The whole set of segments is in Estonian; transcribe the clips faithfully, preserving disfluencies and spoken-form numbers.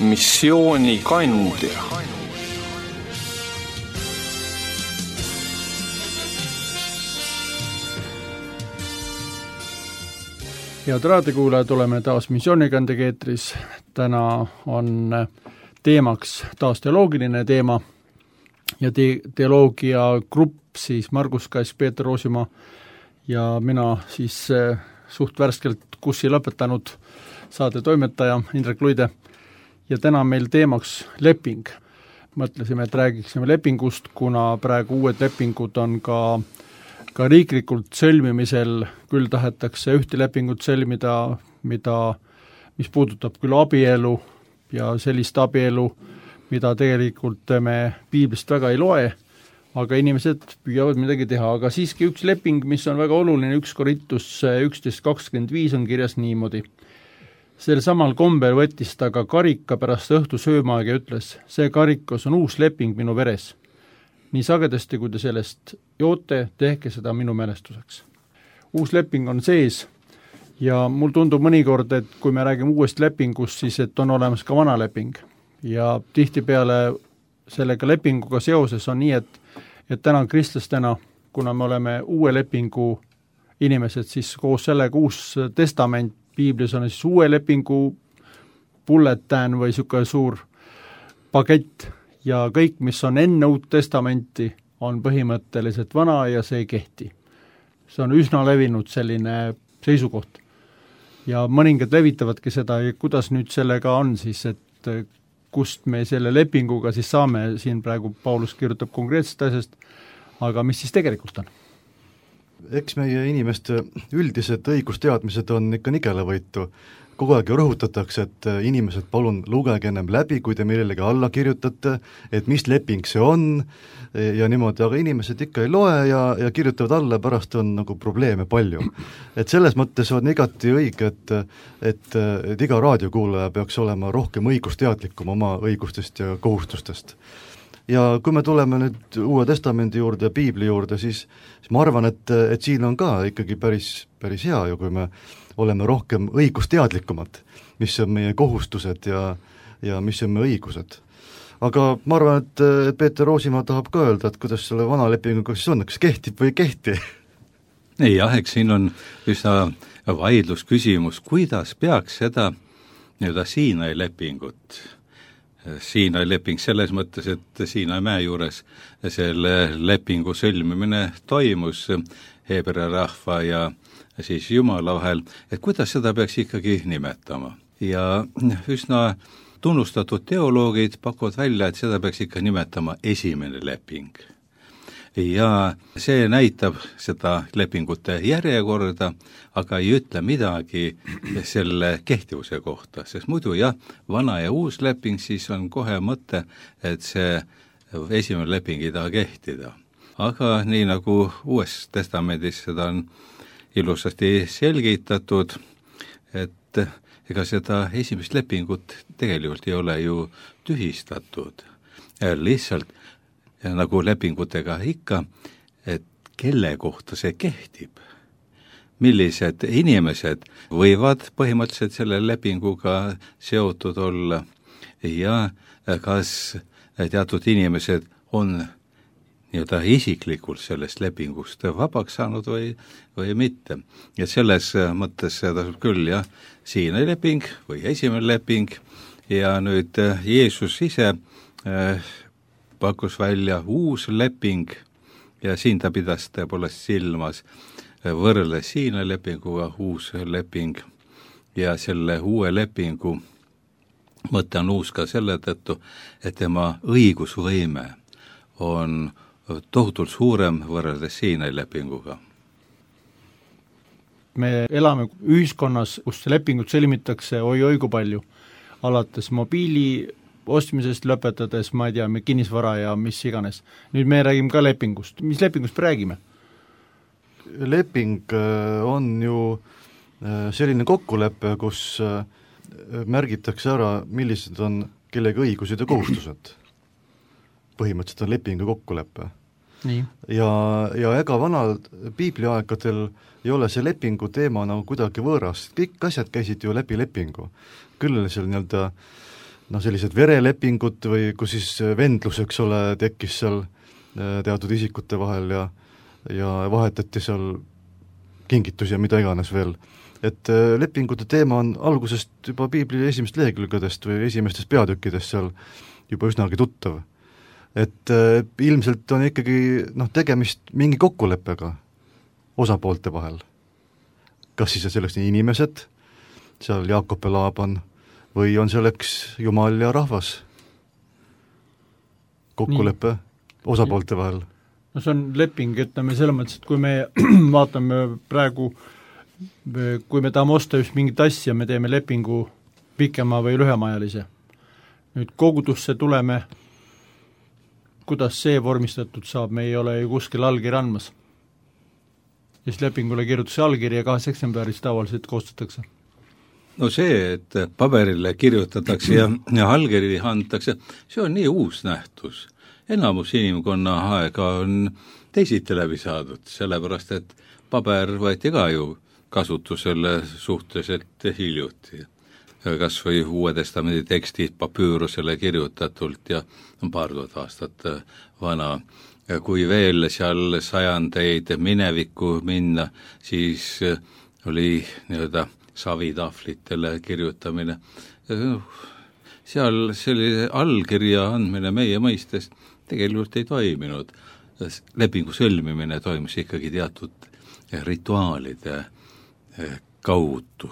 missioonikandja. Head raadiokuulajad, oleme taas missioonikandja eetris. Täna on teemaks taas teoloogiline teema ja te- teoloogia grupp siis Margus Kass, Peeter Roosimaa ja mina siis suht värskelt kussi lõpetanud saade toimetaja Indrek Luide. Ja täna on meil teemaks leping. Mõtlesime, et räägiksime lepingust, kuna praegu uued lepingud on ka ka riiklikult sõlmimisel, küll tahetakse ühte lepingut sõlmida, mida, mis puudutab küll abielu ja sellist abielu, mida tegelikult me piiblist väga ei loe, aga inimesed püüavad midagi teha, aga siiski üks leping, mis on väga oluline, üks Korintus üksteist kakskümmend viis on kirjas niimoodi. Sel samal kombel võttis ta ka karika pärast õhtu söömaaga ja ütles, see karikas on uus leping minu veres. Nii sagedasti, kui te sellest joote, tehke seda minu mälestuseks. Uus leping on sees ja mul tundub mõnikord, et kui me räägime uuest lepingust, siis et on olemas ka vana leping. Ja tihtipeale sellega lepinguga seoses on nii, et, et täna kristlastena, kuna me oleme uue lepingu inimesed, siis koos sellega uus testament, piiblis on siis uue lepingu bulletin või niisugune suur pakett, ja kõik, mis on enne uut testamenti, on põhimõtteliselt vana ja see ei kehti. See on üsna levinud selline seisukoht. Ja mõningad levitavadki seda, kuidas nüüd sellega on siis, et kust me selle lepinguga siis saame, siin praegu Paulus kirjutab konkreetsest asjast, aga mis siis tegelikult on? Eks meie inimeste üldised õigusteadmised on ikka nigelevõitu. Kogu aeg rõhutatakse, et inimesed palun lugege ennem läbi, kui te millelegi alla kirjutate, et mis leping see on ja niimoodi, aga inimesed ikka ei loe ja, ja kirjutavad alla, pärast on nagu probleeme palju. Et selles mõttes on igati õige, et, et, et iga raadiokuulaja peaks olema rohkem õigusteadlikum oma õigustest ja kohustustest. Ja kui me tuleme nüüd Uue Testamendi juurde ja Piibli juurde, siis, siis ma arvan, et, et siin on ka ikkagi päris, päris hea ju, kui me oleme rohkem õigusteadlikumad, mis on meie kohustused ja, ja mis on meie õigused. Aga ma arvan, et, et Peeter Roosimaa tahab ka öelda, et kuidas selle vana lepinguga siis on, kas kehtib või ei kehti? Ei, jah, eks siin on üsna vaidlusküsimus, kuidas peaks seda nii-öelda Siinai lepingut Siinai leping selles mõttes, et Siinai mäe juures selle lepingu sõlmimine toimus Heebrea rahva ja siis Jumala vahel, et kuidas seda peaks ikkagi nimetama. Ja üsna tunnustatud teoloogid pakuvad välja, et seda peaks ikka nimetama esimene leping. Ja see näitab seda lepingute järjekorda, aga ei ütle midagi selle kehtivuse kohta, sest muidu jah, vana ja uus leping, siis on kohe mõte, et see esimene leping ei taha kehtida. Aga nii nagu Uues testamendis seda on ilusasti selgitatud, et ega seda esimest lepingut tegelikult ei ole ju tühistatud. Lihtsalt nagu lepingutega ikka, et kelle kohta see kehtib. Millised inimesed võivad põhimõtteliselt selle lepinguga seotud olla ja kas teatud inimesed on nii-öelda isiklikult sellest lepingust vabaks saanud või, või mitte. Ja selles mõttes tasub küll, jah, Siinai leping või esimene leping ja nüüd Jeesus ise äh, pakkus välja uus leping ja siin ta pidas tõepoolest silmas võrreldes Siinai lepinguga uus leping ja selle uue lepingu mõte on uus ka selle tõttu, et tema õigusvõime on tohutult suurem võrreldes Siinai lepinguga. Me elame ühiskonnas, kus lepingut sõlmitakse oi-oi kui palju, alates mobiili ostmisest lõpetades, ma ei tea, kinnisvara ja mis iganes. Nüüd me räägime ka lepingust. Mis lepingust räägime? Leping on ju selline kokkulepe, kus märgitakse ära, millised on kellegi õigused ja kohustused. Põhimõtteliselt on lepingu kokkulepe. Nii. Ja, ja ega vanal piibliaegadel ei ole see lepingu teema nagu kuidagi võõras. Kõik asjad käisid ju läbi lepingu. Küll oli seal nii-öelda noh, sellised verelepingud või kus siis vendlus, eks ole, tekkis seal teatud isikute vahel ja ja vahetati seal kingitusi ja mida iganes veel. Et lepingute teema on algusest juba piibli esimest lehekülgedest või esimestest peatükkidest seal juba üsnagi tuttav. Et ilmselt on ikkagi noh, tegemist mingi kokkuleppega osapoolte vahel. Kas siis on selleks nii inimesed, seal Jaakob ja Laaban, või on selleks Jumal ja rahvas? Kokkuleppe nii. Osapoolte vahel. No see on leping, ütleme selles mõttes, et kui me vaatame praegu, kui me tahame osta just mingit asja, me teeme lepingu pikema või lühemaajalise. Nüüd kogudusse tuleme, kuidas see vormistatud saab, me ei ole ju kuskil allkirja andmas. Ja siis lepingule kirjutus allkirja ja kahes eksemplaris tavaliselt koostatakse. No see, et paberile kirjutatakse ja, ja allkiri antakse, see on nii uus nähtus. Enamus inimkonna aega on teisiti läbi saadud, sellepärast et paber võeti ka ju kasutusele suhteliselt hiljuti. Kas või Uue Testamendi tekstid papüürusele kirjutatult ja on paar tuhat aastat vana. Kui veel seal sajandeid minevikku minna, siis oli nii-öelda savitahvlitele kirjutamine. Seal sellise allkirja andmine meie mõistes tegelikult ei toiminud. Lepingu sõlmimine toimus ikkagi teatud rituaalide kaudu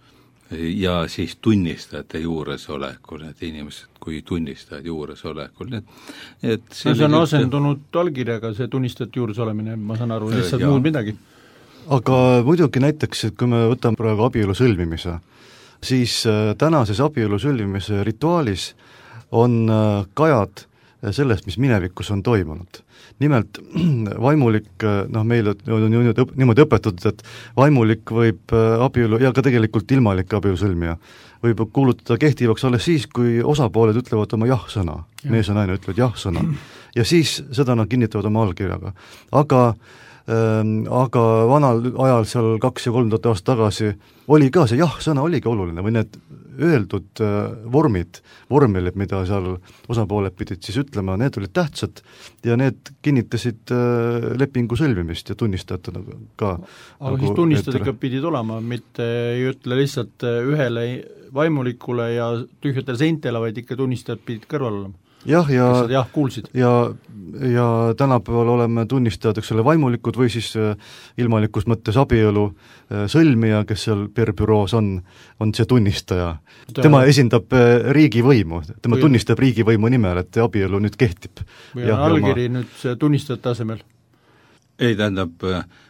ja siis tunnistajate juuresolekul, need inimesed kui tunnistajad juuresolekul. Et, et no see on asendunud allkirjaga, see tunnistajate juures olemine, ma saan aru, lihtsalt ja. muud midagi. Aga muidugi näiteks, et kui me võtame praegu abielu sõlmimise, siis tänases abielu sõlmimise rituaalis on kajad sellest, mis minevikus on toimunud. Nimelt vaimulik, noh meil on niimoodi õpetatud, et vaimulik võib abielu, ja ka tegelikult ilmalik abielu sõlmija, võib kuulutada kehtivaks alles siis, kui osapooled ütlevad oma jah-sõna. Ja. Mees ja naine ütlevad jah-sõna. Ja siis seda nad kinnitavad oma allkirjaga. Aga Ähm, aga vanal ajal seal kaks ja kolm tuhat aastat tagasi oli ka see jah-sõna oligi oluline või need öeldud äh, vormid, vormelid, mida seal osapooled pidid siis ütlema, need olid tähtsad ja need kinnitasid äh, lepingu sõlmimist ja tunnistajatena ka. Aga nagu siis tunnistajad ikka pidid olema, mitte ei ütle lihtsalt ühele vaimulikule ja tühjatele seintele, vaid ikka tunnistajad pidid kõrval olema. Jah, ja, jah, kuulsid. ja, ja tänapäeval oleme tunnistajad, eks ole, vaimulikud või siis ilmalikus mõttes abielu sõlmija, kes seal per büroos on, on see tunnistaja. Tema esindab riigivõimu, tema või tunnistab riigivõimu nimel, et abielu nüüd kehtib. Või on allkiri oma... nüüd see tunnistajate asemel? Ei, tähendab,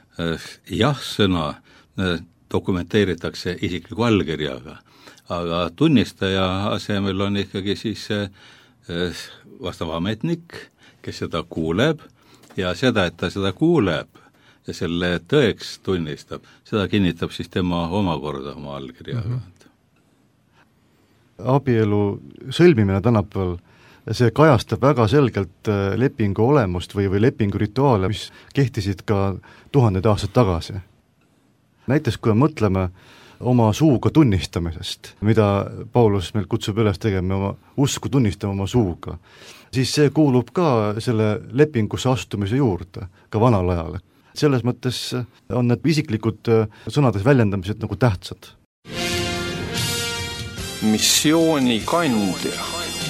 jah-sõna dokumenteeritakse isikliku allkirjaga, aga tunnistaja asemel on ikkagi siis see vastav ametnik, kes seda kuuleb ja seda, et ta seda kuuleb ja selle tõeks tunnistab, seda kinnitab siis tema omakorda oma allkirjaga. Mm-hmm. Abielu sõlmimine tänapäeval, see kajastab väga selgelt lepingu olemust või, või lepingu rituaale, mis kehtisid ka tuhanded aastad tagasi. Näiteks kui mõtleme oma suuga tunnistamisest, mida Paulus meil kutsub üles tegema, oma usku tunnistama oma suuga, siis see kuulub ka selle lepingusse astumise juurde, ka vanal ajal. Selles mõttes on need isiklikud sõnades väljendamised nagu tähtsad. Missiooni kandja.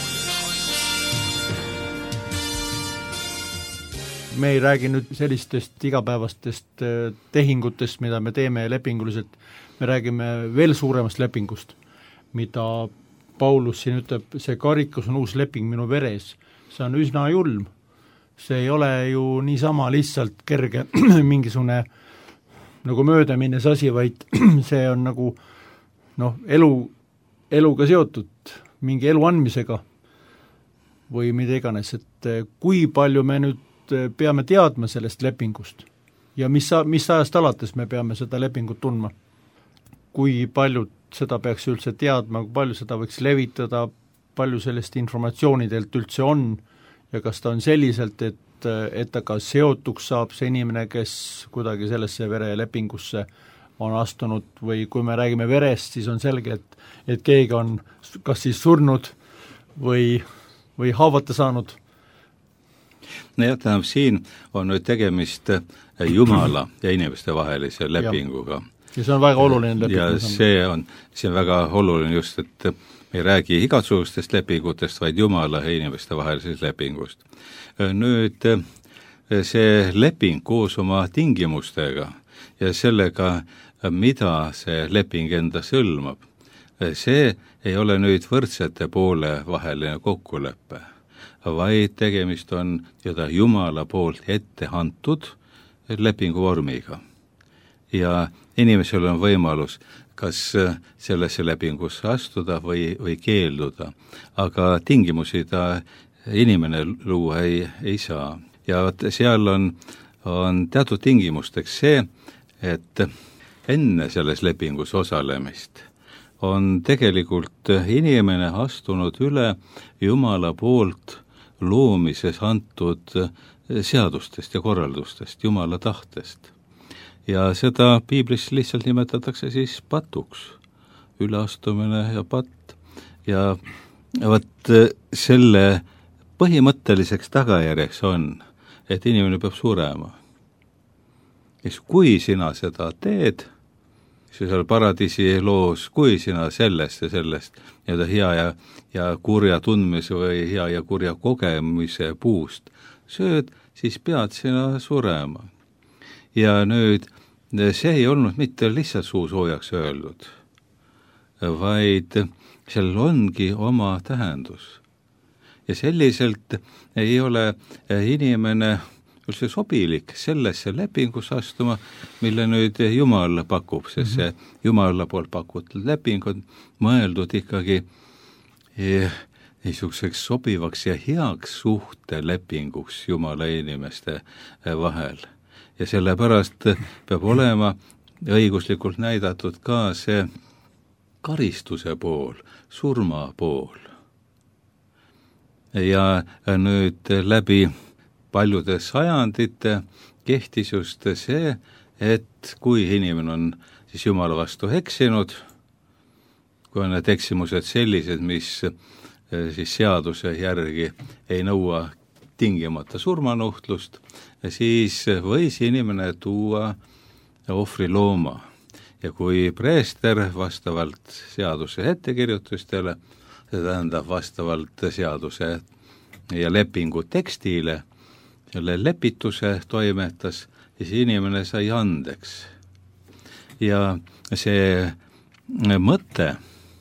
Me ei räägi nüüd sellistest igapäevastest tehingutest, mida me teeme lepinguliselt, me räägime veel suuremast lepingust, mida Paulus siin ütleb, see karikus on uus leping minu veres, see on üsna julm. See ei ole ju niisama lihtsalt kerge mingisugune nagu möödaminnes asi, vaid see on nagu noh, elu, eluga seotud, mingi elu andmisega või mida iganes, et kui palju me nüüd peame teadma sellest lepingust ja mis, mis ajast alates me peame seda lepingut tundma. Kui palju seda peaks üldse teadma, kui palju seda võiks levitada, palju sellest informatsioonidelt üldse on ja kas ta on selliselt, et, et ta ka seotuks saab see inimene, kes kuidagi sellesse verelepingusse on astunud või kui me räägime verest, siis on selge, et, et keegi on kas siis surnud või, või haavata saanud? no jah, tähendab, siin on nüüd tegemist Jumala ja inimeste vahelise lepinguga. ja see on väga oluline leping. ja see on, see on väga oluline just, et me ei räägi igasugustest lepingutest, vaid Jumala ja inimeste vahelisest lepingust. Nüüd see leping koos oma tingimustega ja sellega, mida see leping endas hõlmab, see ei ole nüüd võrdsete poole vaheline kokkulepe, vaid tegemist on seda Jumala poolt ette antud lepingu vormiga. ja inimesel on võimalus kas sellesse lepingusse astuda või, või keelduda, aga tingimusi ta inimene luua ei, ei saa. ja seal on, on teatud tingimusteks see, et enne selles lepingus osalemist on tegelikult inimene astunud üle Jumala poolt loomises antud seadustest ja korraldustest, Jumala tahtest. ja seda piiblis lihtsalt nimetatakse siis patuks, üleastumine ja patt. ja vot selle põhimõtteliseks tagajärjeks on, et inimene peab surema. ja kui sina seda teed, siis seal paradiisi loos, kui sina sellest ja sellest nii-öelda hea ja, ja kurja tundmise või hea ja kurja kogemise puust sööd, siis pead sina surema. ja nüüd see ei olnud mitte lihtsalt suu soojaks öeldud, vaid seal ongi oma tähendus. ja selliselt ei ole inimene üldse sobilik sellesse lepingusse astuma, mille nüüd Jumal pakub, sest see Jumala poolt pakutud leping on mõeldud ikkagi niisuguseks sobivaks ja heaks suhtelepinguks Jumala inimeste vahel. ja sellepärast peab olema õiguslikult näidatud ka see karistuse pool, surma pool. ja nüüd läbi paljude sajandite kehtis just see, et kui inimene on siis Jumala vastu eksinud, kui on need eksimused sellised, mis siis seaduse järgi ei nõua tingimata surmanuhtlust, siis võis inimene tuua ohvri looma. ja kui preester vastavalt seaduse ettekirjutustele, see tähendab vastavalt seaduse ja lepingu tekstile, selle lepituse toimetas, siis inimene sai andeks. ja see mõte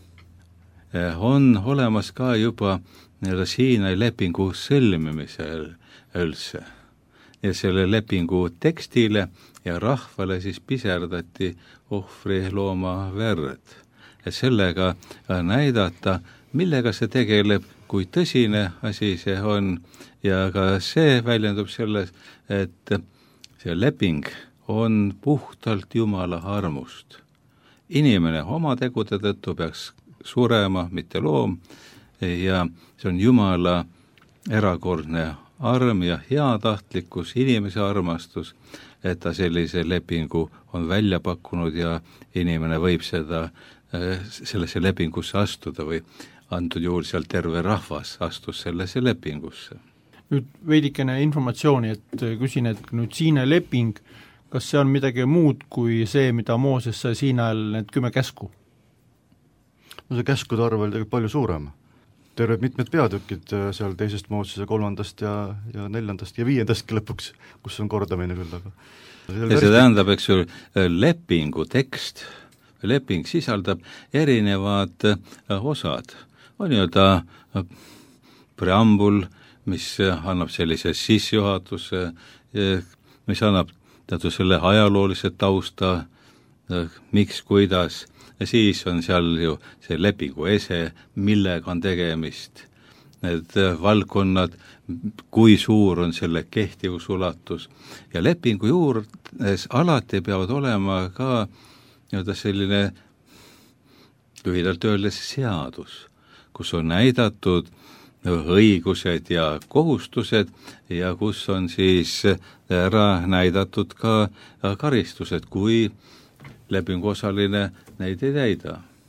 on olemas ka juba Siinai lepingu sõlmimisel üldse. ja selle lepingu tekstile ja rahvale siis piserdati ohvri looma verd. ja sellega näidata, millega see tegeleb, kui tõsine asi see on, ja ka see väljendub selles, et see leping on puhtalt Jumala armust. Inimene oma tegude tõttu peaks surema, mitte loom, ja see on Jumala erakordne arm ja heatahtlikkus, inimese armastus, et ta sellise lepingu on välja pakkunud ja inimene võib seda, sellesse lepingusse astuda või antud juhul seal terve rahvas astus sellesse lepingusse. Nüüd veidikene informatsiooni, et küsin, et nüüd Siina leping, kas see on midagi muud kui see, mida Mooses sai Siinail need kümme käsku? No see käskude arv oli palju suurem. Terved mitmed peatükid seal teisest Moosese kolmandast ja, ja neljandast ja viiendastki lõpuks, kus on kordamine küll, aga ja see tähendab, eks ju, lepingu tekst, leping sisaldab erinevad osad. On nii-öelda preambul, mis annab sellise sissejuhatuse, mis annab teatud selle ajaloolise tausta, miks, kuidas, ja siis on seal ju see lepingu ese, millega on tegemist, need valdkonnad, kui suur on selle kehtivusulatus, ja lepingu juures alati peavad olema ka nii-öelda selline lühidalt öeldes seadus, kus on näidatud õigused ja kohustused ja kus on siis ära näidatud ka karistused, kui lepinguosaline neid ei täida.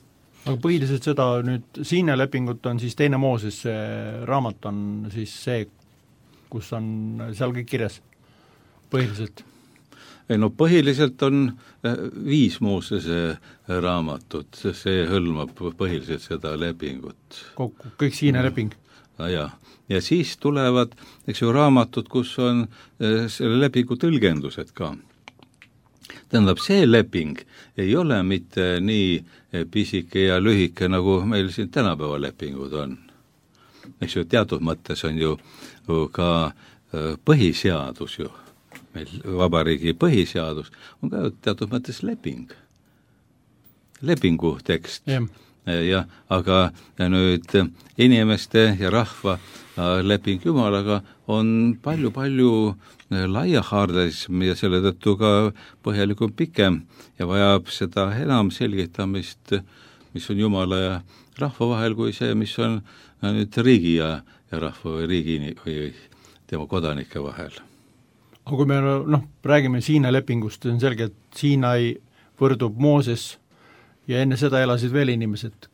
aga põhiliselt seda nüüd Siina lepingut on siis teine Mooses, see raamat on siis see, kus on seal kõik kirjas, põhiliselt? ei no põhiliselt on viis Moosese raamatut, see hõlmab põhiliselt seda lepingut. Kokku, kõik Siina mm. leping? Ja, ja siis tulevad, eks ju, raamatud, kus on selle lepingu tõlgendused ka. Tähendab, see leping ei ole mitte nii pisike ja lühike, nagu meil siin tänapäeva lepingud on. Eks ju, teatud mõttes on ju ka põhiseadus ju, meil vabariigi põhiseadus on ka teatud mõttes leping, lepingu tekst. Yeah. Ja, aga nüüd inimeste ja rahva leping Jumalaga on palju-palju laiahaardalism ja selle tõttu ka põhjalikum pikem ja vajab seda enam selgitamist, mis on Jumala ja rahva vahel, kui see, mis on nüüd riigi ja, ja rahva või riigi või tema kodanike vahel. aga kui me noh, räägime Siina lepingust, on selge, et Siinai võrdub Mooses ja enne seda elasid veel inimesed.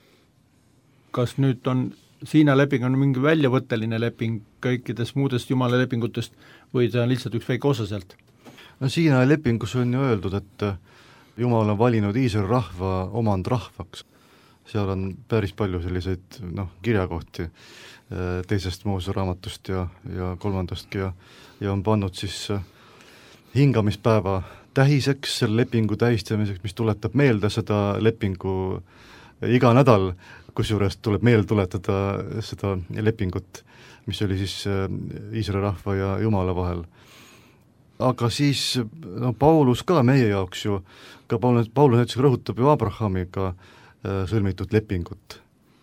Kas nüüd on Siina leping on mingi väljavõtteline leping kõikidest muudest Jumala lepingutest või see on lihtsalt üks väike osa sealt? No Siina lepingus on ju öeldud, et Jumal on valinud Iisraeli rahva omand rahvaks. Seal on päris palju selliseid noh, kirjakohti teisest Moosese raamatust ja, ja kolmandastki ja, ja on pannud siis hingamispäeva tähiseks, selle lepingu tähistamiseks, mis tuletab meelde seda lepingu iga nädal, kusjuures tuleb meelde tuletada seda lepingut, mis oli siis Iisraeli rahva ja Jumala vahel. Aga siis no, Paulus ka meie jaoks ju, ka Paulus, Paulus näiteks rõhutab ju Abrahamiga sõlmitud lepingut.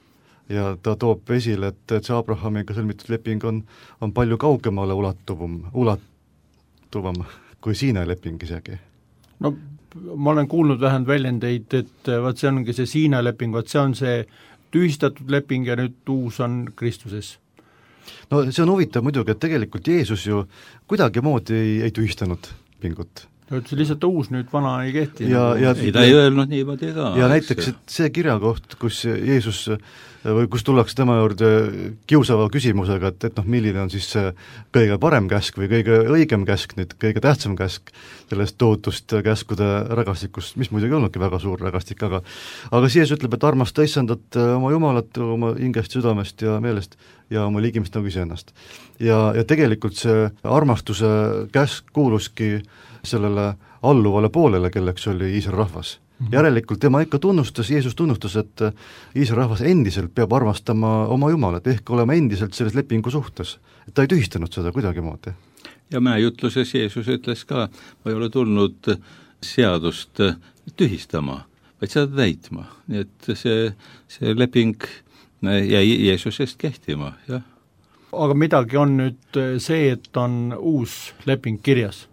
Ja ta toob esile, et, et see Abrahamiga sõlmitud leping on, on palju kaugemale ulatuvam, ulatuvam kui Siina leping isegi. No ma olen kuulnud vähend väljendeid, et vaat see ongi see Siina leping, vaat see on see tühistatud leping ja nüüd uus on Kristuses. No see on huvitav muidugi, et tegelikult Jeesus ju kuidagi moodi ei, ei tühistanud lepingut. Ta ütles lihtsalt uus, nüüd vana ei kehti. Ja, ja, ei ta ei öelnud niimoodi ka. Ja näiteks et see kirjakoht, kus Jeesus või kus tullakse tema juurde kiusava küsimusega, et, et noh, milline on siis see kõige parem käsk või kõige õigem käsk, nüüd kõige tähtsam käsk sellest tohutust käskude rägastikust, mis muidugi olnudki väga suur rägastik, aga aga Jeesus ütleb, et armasta issandat oma Jumalat, oma hingest, südamest ja meelest ja oma liigimest nagu iseennast. Ja, ja tegelikult see armastuse käsk kuuluski sellele alluvale poolele, kelleks oli Iisraeli rahvas. Mm-hmm. Järelikult tema ikka tunnustas, Jeesus tunnustas, et Iisraeli rahvas endiselt peab armastama oma Jumalat, ehk olema endiselt selles lepingu suhtes. Et ta ei tühistanud seda kuidagimoodi. Ja mäejutluses Jeesus ütles ka, ma ei ole tulnud seadust tühistama, vaid seda täitma. Nii et see, see leping jäi Jeesusest kehtima, jah. Aga midagi on nüüd see, et on uus leping kirjas.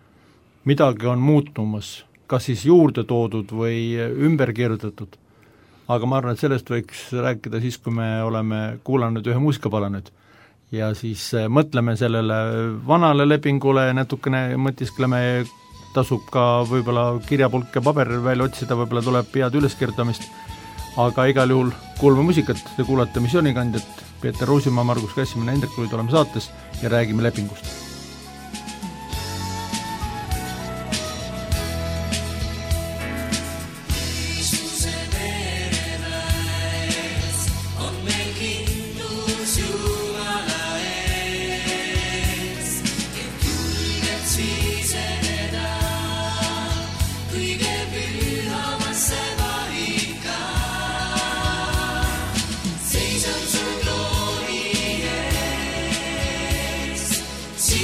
Midagi on muutumas, kas siis juurde toodud või ümber kirjutatud. Aga ma arvan, et sellest võiks rääkida siis, kui me oleme kuulanud ühe muusikapala nüüd. Ja siis mõtleme sellele vanale lepingule ja natukene mõtiskleme, tasub ka võib-olla kirjapulk ja paber välja otsida, võib-olla tuleb head üleskirjutamist. Aga igal juhul kuulame muusikat, te kuulate missioonikandjat, Peeter Ruusimaa, Margus Kässimine, Hendrik Luid oleme saates ja räägime lepingust. See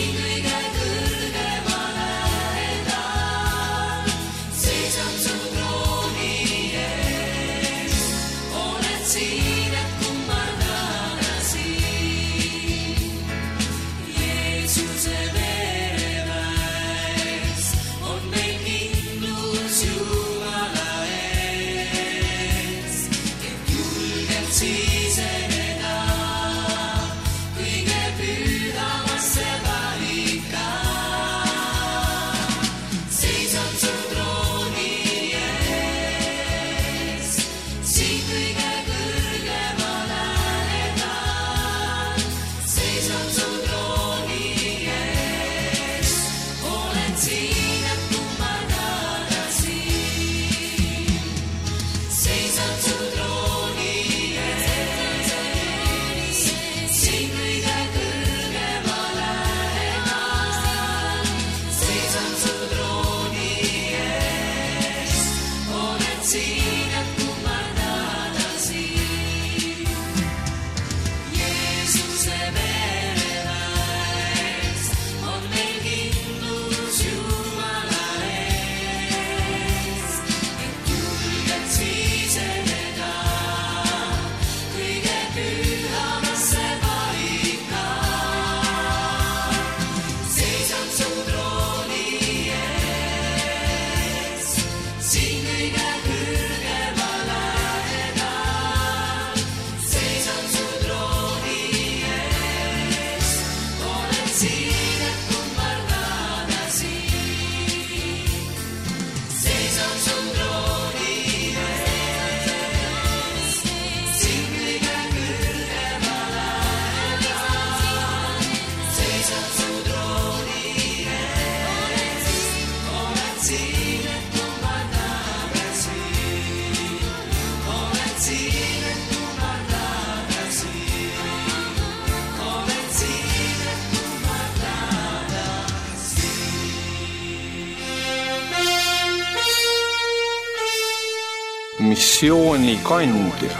missioonikandja.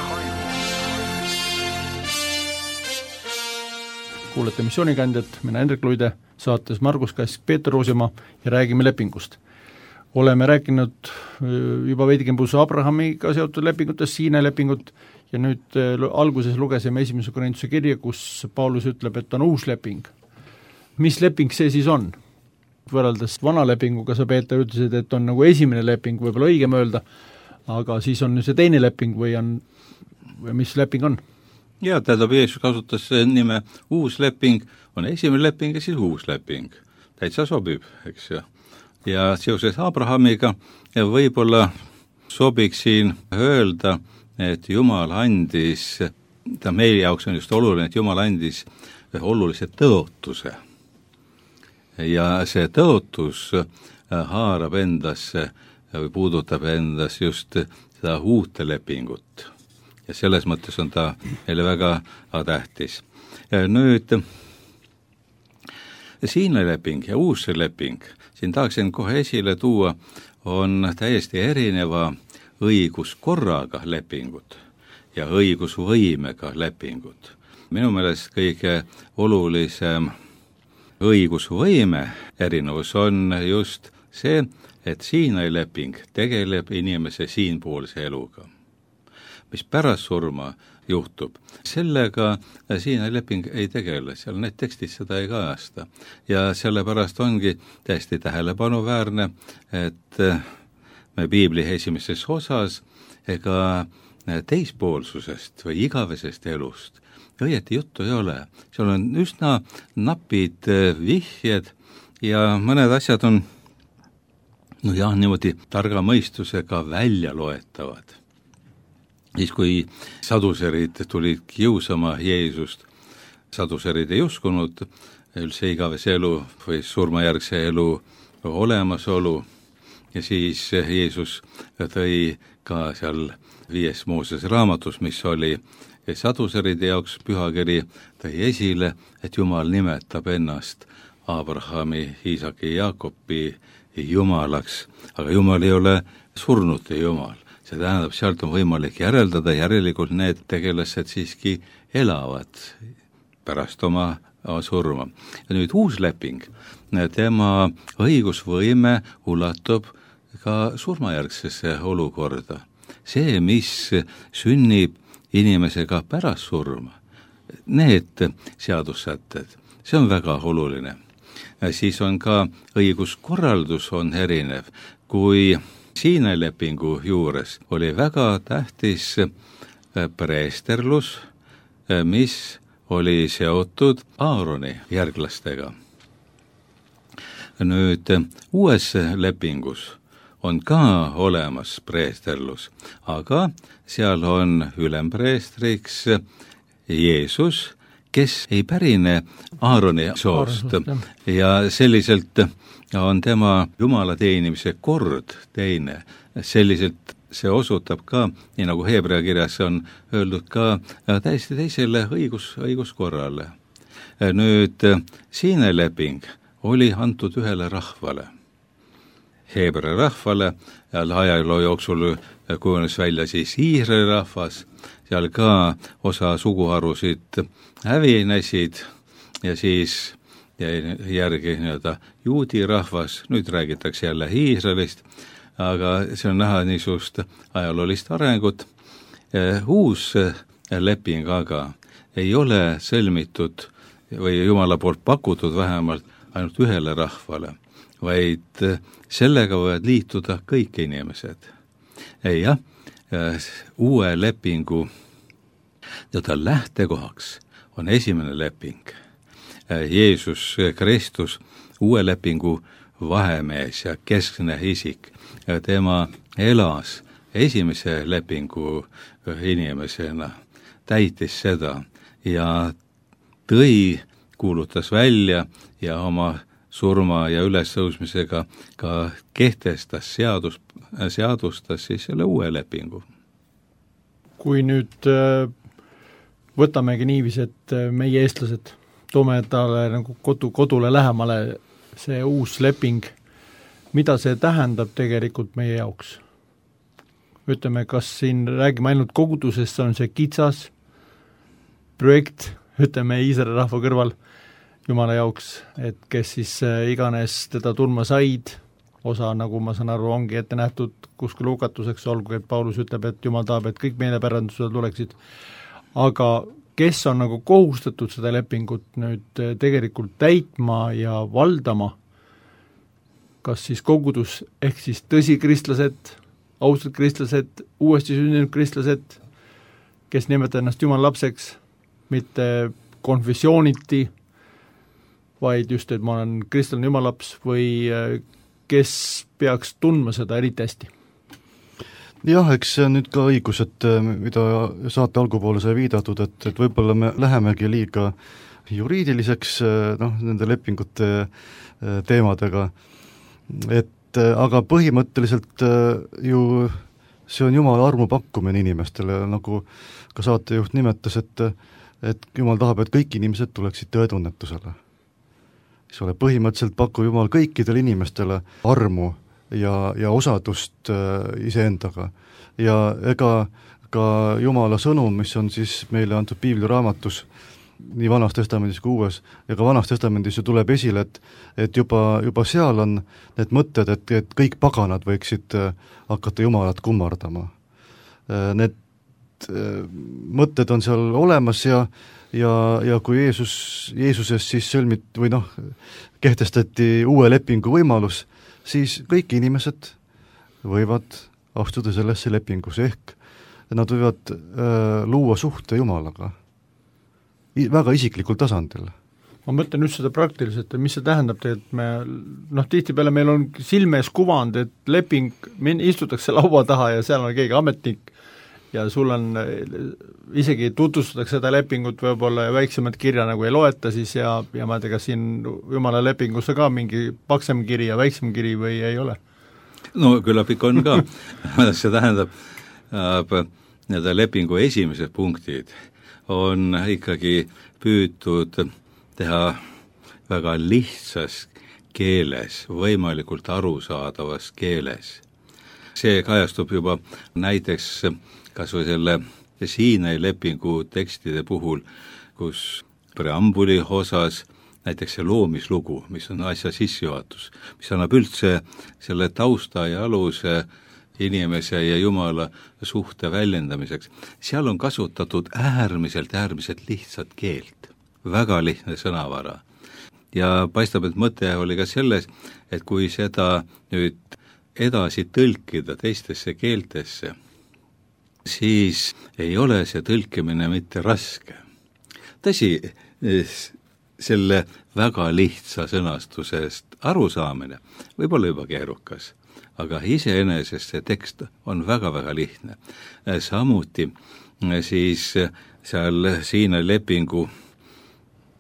Kuulete missioonikandjat, mina Hendrik Luide, saates Margus Kask, Peeter Uusimaa ja räägime lepingust. Oleme rääkinud juba veidikembus Abrahamiga seotud lepingutest, Siine lepingut, ja nüüd alguses lugesime esimese Korintuse kirja, kus Paulus ütleb, et on uus leping. Mis leping see siis on? Võrreldes vana lepinguga sa, Peeter, ütlesid, et on nagu esimene leping, võib-olla õigem öelda, aga siis on see teine leping või on, või mis leping on? Ja tähendab, Jeesus kasutas nime uus leping, on esimene leping ja siis uus leping. Täitsa sobib, eks ju. Ja seoses Abrahamiga võib-olla sobiks siin öelda, et Jumal andis, ta meie jaoks on just oluline, et Jumal andis olulise tõotuse. Ja see tõotus haarab endasse või puudutab endas just seda uute lepingut. Ja selles mõttes on ta meile väga tähtis. Nüüd, Siine leping ja uus leping, siin tahaksin kohe esile tuua, on täiesti erineva õiguskorraga lepingud ja õigusvõimega lepingud. Minu meelest kõige olulisem õigusvõime erinevus on just see, et Siine leping tegeleb inimese siinpoolse eluga. Mis pärast surma juhtub, sellega Siine leping ei tegele, seal need tekstid seda ei kajasta. Ja sellepärast ongi täiesti tähelepanuväärne, et me Piibli esimeses osas ega teispoolsusest või igavesest elust õieti juttu ei ole. Seal on üsna napid vihjed ja mõned asjad on no jah, niimoodi targa mõistusega välja loetavad. Siis kui saduserid tulid kiusama Jeesust, saduserid ei uskunud üldse igavese elu või surmajärgse elu olemasolu ja siis Jeesus tõi ka seal viies Mooses raamatus, mis oli saduseride jaoks pühakiri, tõi esile, et Jumal nimetab ennast Abrahami, Iisaki ja Jaakobi Jumalaks, aga Jumal ei ole surnute Jumal. See tähendab, sealt on võimalik järeldada, järelikult need tegelased siiski elavad pärast oma surma. Ja nüüd uus leping, tema õigusvõime ulatub ka surmajärgsesse olukorda. See, mis sünnib inimesega pärast surma, need seadussätted, see on väga oluline. Siis on ka õiguskorraldus on erinev, kui Siine lepingu juures oli väga tähtis preesterlus, mis oli seotud Aaroni järglastega. Nüüd uues lepingus on ka olemas preesterlus, aga seal on ülempreestriks Jeesus, kes ei pärine Aaroni soost ja selliselt on tema Jumala teenimise kord teine. Selliselt see osutab ka, nii nagu Heebrea kirjas on öeldud, ka täiesti teisele õigus, õiguskorrale. Nüüd Siinai leping oli antud ühele rahvale, Heebrea rahvale, ja ajaloo jooksul kujunes välja siis Iisraeli rahvas, seal ka osa suguharusid hävinesid ja siis jäi järgi nii-öelda juudi rahvas, nüüd räägitakse jälle Iisraelist, aga see on näha niisugust ajaloolist arengut. Uus leping aga ei ole sõlmitud või Jumala poolt pakutud vähemalt ainult ühele rahvale, vaid sellega võivad liituda kõik inimesed. Jah, uue lepingu teda lähtekohaks on esimene leping. Jeesus Kristus, uue lepingu vahemees ja keskne isik. Tema elas esimese lepingu inimesena, täitis seda ja tõi, kuulutas välja ja oma surma ja ülestõusmisega ka kehtestas seadus, seadustas siis selle uue lepingu. Kui nüüd võtamegi niiviisi, et meie eestlased toome talle nagu kodu, kodule lähemale see uus leping, mida see tähendab tegelikult meie jaoks? Ütleme, kas siin räägime ainult kogudusest, on see kitsas projekt, ütleme Iisraeli rahva kõrval Jumala jaoks, et kes siis iganes teda tundma said, osa, nagu ma saan aru, ongi ette nähtud kuskil hukatuseks, olgu, et Paulus ütleb, et Jumal tahab, et kõik meelepärandused tuleksid, aga kes on nagu kohustatud seda lepingut nüüd tegelikult täitma ja valdama, kas siis kogudus ehk siis tõsikristlased, ausad kristlased, uuesti sündinud kristlased, kes nimetab ennast Jumala lapseks, mitte konfessiooniti, vaid just, et ma olen kristlane Jumala laps, või kes peaks tundma seda eriti hästi? Jah, eks see on nüüd ka õigus, et mida saate algupoole sai viidatud, et, et võib-olla me lähemegi liiga juriidiliseks noh, nende lepingute teemadega, et aga põhimõtteliselt ju see on Jumala armu pakkumine inimestele, nagu ka saatejuht nimetas, et, et Jumal tahab, et kõik inimesed tuleksid tõetunnetusele. See ole, põhimõtteliselt pakub Jumal kõikidele inimestele armu ja, ja osadust äh, iseendaga. Ja ega ka Jumala sõnum, mis on siis meile antud piibliraamatus, nii Vanas Testamendis kui Uues, ja ka Vanas Testamendis ju tuleb esile, et, et juba, juba seal on need mõtted, et, et kõik paganad võiksid äh, hakata Jumalat kummardama. Äh, need äh, mõtted on seal olemas ja ja, ja kui Jeesus, Jeesuses siis sõlmit või noh, kehtestati uue lepingu võimalus, siis kõik inimesed võivad astuda sellesse lepingusse, ehk nad võivad äh, luua suhte Jumalaga I, väga isiklikul tasandil. Ma mõtlen just seda praktiliselt, et mis see tähendab, et me, noh, tihtipeale meil on silmes kuvand, et leping, istutakse laua taha ja seal on keegi ametnik ja sul on, isegi tutvustatakse seda lepingut võib-olla ja väiksemat kirja nagu ei loeta siis ja, ja ma ei tea, kas siin Jumala lepingusse ka mingi paksem kiri ja väiksem kiri või ei ole? No küllap ikka on ka. See tähendab, need lepingu esimesed punktid on ikkagi püütud teha väga lihtsas keeles, võimalikult arusaadavas keeles. See kajastub juba näiteks kas või selle Siinai lepingu tekstide puhul, kus preambuli osas näiteks see loomislugu, mis on asja sissejuhatus, mis annab üldse selle tausta ja aluse inimese ja Jumala suhte väljendamiseks. Seal on kasutatud äärmiselt, äärmiselt lihtsat keelt, väga lihtne sõnavara. Ja paistab, et mõte oli ka selles, et kui seda nüüd edasi tõlkida teistesse keeltesse, siis ei ole see tõlkimine mitte raske. Tõsi, selle väga lihtsa sõnastusest arusaamine võib olla juba keerukas, aga iseenesest see tekst on väga-väga lihtne. Samuti siis seal Siinai lepingu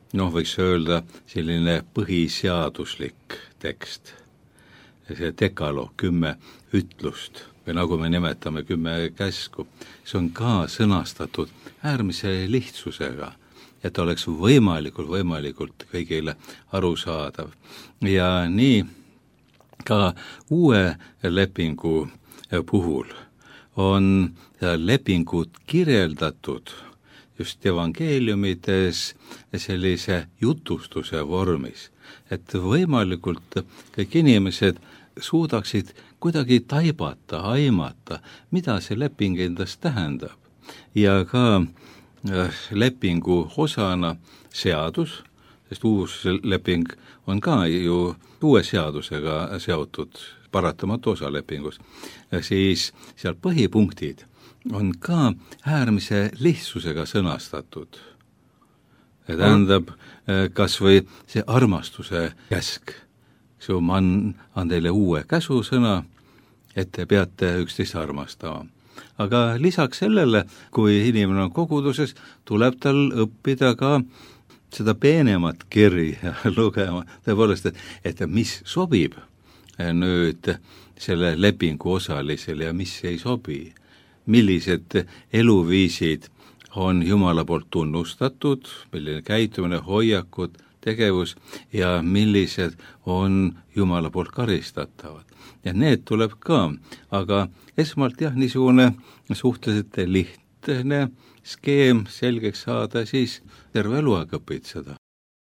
noh, võiks öelda selline põhiseaduslik tekst. See dekaloog, kümme ütlust või nagu me nimetame kümme käsku, see on ka sõnastatud äärmise lihtsusega, et oleks võimalikult, võimalikult kõigile arusaadav. Ja nii ka uue lepingu puhul on lepingud kirjeldatud just evangeeliumides sellise jutustuse vormis, et võimalikult kõik inimesed suudaksid kuidagi taibata, aimata, mida see leping endast tähendab. Ja ka lepingu osana seadus, sest uus leping on ka ju uue seadusega seotud paratamatu osa lepingus, siis seal põhipunktid on ka äärmise lihtsusega sõnastatud. Ja tähendab kas või see armastuse käsk. So ma annan teile uue käsusõna, et te peate üksteist armastama. Aga lisaks sellele, kui inimene on koguduses, tuleb tal õppida ka seda peenemat kirja lugema, tõepoolest, et, et mis sobib nüüd selle lepingu osalisele ja mis ei sobi. Millised eluviisid on Jumala poolt tunnustatud, milline käitumine, hoiakud, tegevus ja millised on Jumala poolt karistatavad. Ja need tuleb ka, aga esmalt jah, niisugune suhteliselt lihtne skeem selgeks saada, siis terve eluaeg õpid seda.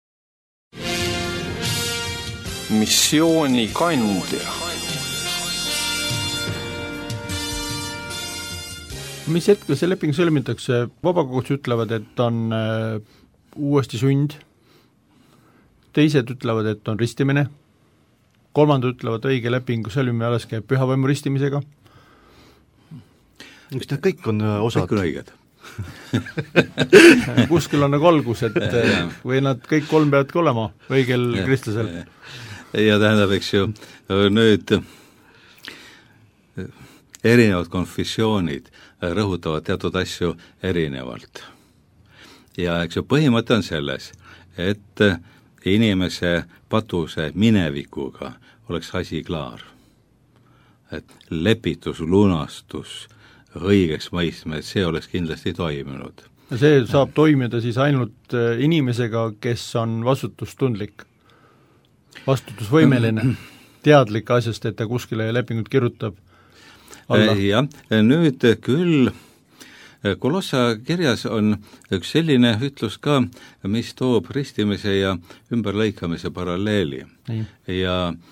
Missiooni kandja. Mis hetkel see leping sõlmitakse? Vabakogus ütlevad, et on äh, uuesti sund, teised ütlevad, et on ristimine, kolmandad ütlevad, õige lepingu sõlmimine alles käib pühavaimu ristimisega. Eks need kõik on osad. Kõik on õiged. Kuskil on nagu algus, et või nad kõik kolm peavad olema õigel ja, kristlasel. Ja tähendab, eks ju, nüüd erinevad konfessioonid rõhutavad teatud asju erinevalt. Ja eks ju põhimõte on selles, et inimese patuse minevikuga oleks asi klaar. Et lepitus, lunastus, õigeks mõistme, et see oleks kindlasti toiminud. Ja see saab toimida siis ainult inimesega, kes on vastutustundlik, vastutusvõimeline, teadlik asjast, et ta kuskile lepingut kirjutab alla. Ja nüüd küll Kolossa kirjas on üks selline ütlus ka, mis toob ristimise ja ümberlõikamise paralleeli. Nii. Ja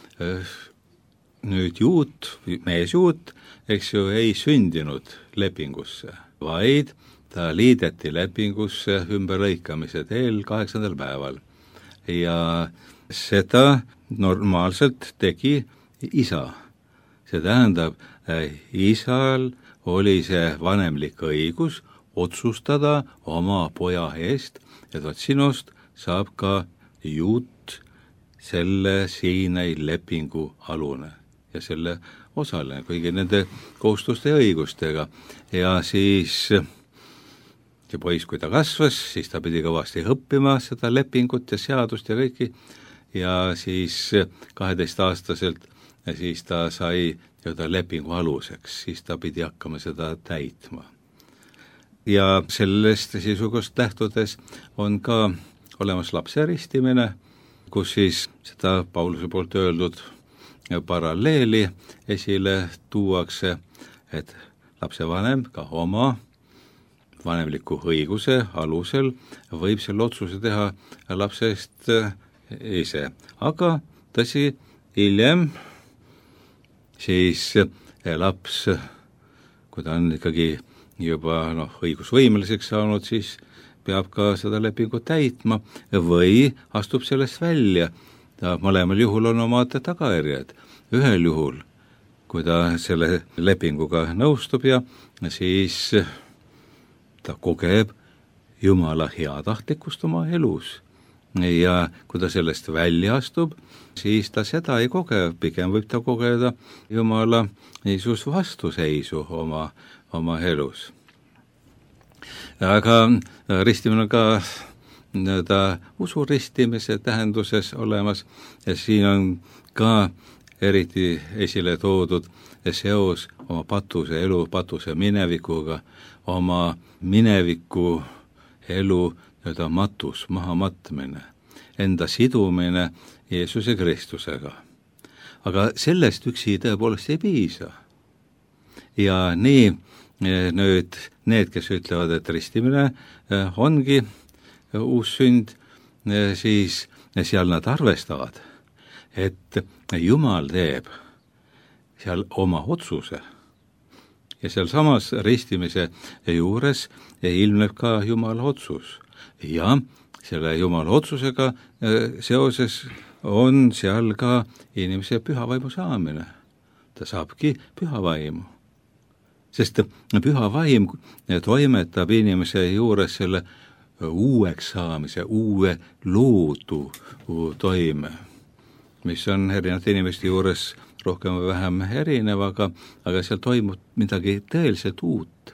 nüüd juut, meesjuut, eks ju, ei sündinud lepingusse, vaid ta liideti lepingusse ümberlõikamise teel kaheksandal päeval. Ja seda normaalselt tegi isa. See tähendab, isal oli see vanemlik õigus otsustada oma poja eest, et vot sinust saab ka juut selle Siinai lepingu alune ja selle osaline kõigi nende kohustuste ja õigustega. Ja siis see poiss, kui ta kasvas, siis ta pidi kõvasti õppima seda lepingut ja seadust ja kõiki, ja siis kaheteistaastaselt ja siis ta sai jõuda lepingu aluseks, siis ta pidi hakkama seda täitma. Ja sellest sisukust lähtudes on ka olemas lapse ristimine, kus siis seda Pauluse poolt öeldud paralleeli esile tuuakse, et lapsevanem ka oma vanemliku õiguse alusel võib selle otsuse teha lapsest ise. Aga tõsi, hiljem siis laps, kui ta on ikkagi juba noh, õigusvõimeliseks saanud, siis peab ka seda lepingut täitma või astub sellest välja. Ta mõlemal juhul on omad tagajärjed. Ühel juhul, kui ta selle lepinguga nõustub ja siis ta kogeb Jumala heatahtlikkust oma elus. Ja kui ta sellest välja astub, siis ta seda ei koge, pigem võib ta kogeda Jumala niisugust vastuseisu oma, oma elus. Aga ristimine on ka nii-öelda usuristimise tähenduses olemas ja siin on ka eriti esile toodud seos oma patuse elu, patuse minevikuga, oma mineviku elu nii-öelda matus, maha matmine, enda sidumine Jeesuse Kristusega. Aga sellest üksi tõepoolest ei piisa. Ja nii nüüd need, kes ütlevad, et ristimine ongi uus sünd, siis seal nad arvestavad, et Jumal teeb seal oma otsuse ja seal samas ristimise juures ilmneb ka Jumala otsus ja selle Jumala otsusega seoses on seal ka inimese pühavaimu saamine. Ta saabki pühavaimu, sest püha vaim toimetab inimese juures selle uueks saamise, uue loodu toime, mis on erinevate inimeste juures rohkem või vähem erinev, aga, aga seal toimub midagi tõeliselt uut.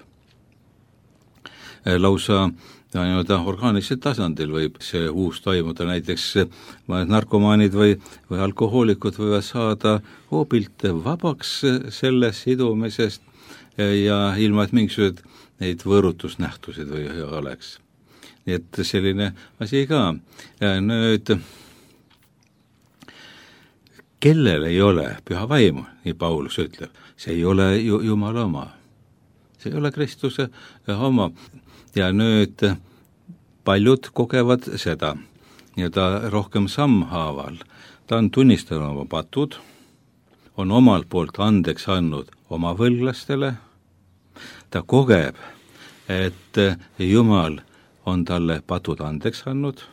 Lausa nii-öelda orgaanilisel tasandil võib see uus toimuda, näiteks narkomaanid või, või alkohoolikud võivad saada hoobilt vabaks sellest sidumisest ja ilma, et mingisugused neid võõrutusnähtused või oleks. Nii et selline asi ka. Ja nüüd kellel ei ole püha vaimu, nii Paulus ütleb, see ei ole ju Jumala oma. See ei ole Kristuse oma. Ja nüüd paljud kogevad seda, ja ta rohkem sammhaaval. Ta on tunnistanud oma patud, on omalt poolt andeks andnud oma võlglastele, ta kogeb, et Jumal on talle patud andeks andnud,